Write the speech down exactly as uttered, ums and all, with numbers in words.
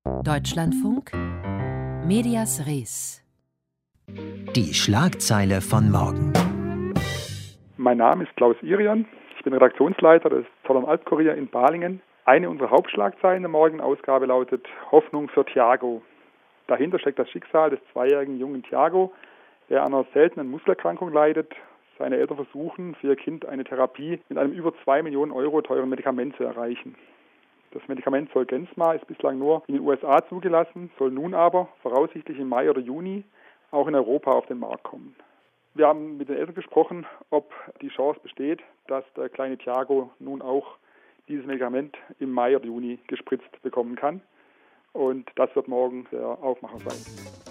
Deutschlandfunk Medias Res. Die Schlagzeile von morgen. Mein Name ist Klaus Irian. Ich bin Redaktionsleiter des Zollern-Alb-Kurier in Balingen. Eine unserer Hauptschlagzeilen der morgigen Ausgabe lautet Hoffnung für Thiago. Dahinter steckt das Schicksal des zweijährigen jungen Thiago, der an einer seltenen Muskelerkrankung leidet. Seine Eltern versuchen, für ihr Kind eine Therapie mit einem über zwei Millionen Euro teuren Medikament zu erreichen. Das Medikament Zolgensma ist bislang nur in den U S A zugelassen, soll nun aber voraussichtlich im Mai oder Juni auch in Europa auf den Markt kommen. Wir haben mit den Eltern gesprochen, ob die Chance besteht, dass der kleine Thiago nun auch dieses Medikament im Mai oder Juni gespritzt bekommen kann. Und das wird morgen der Aufmacher sein.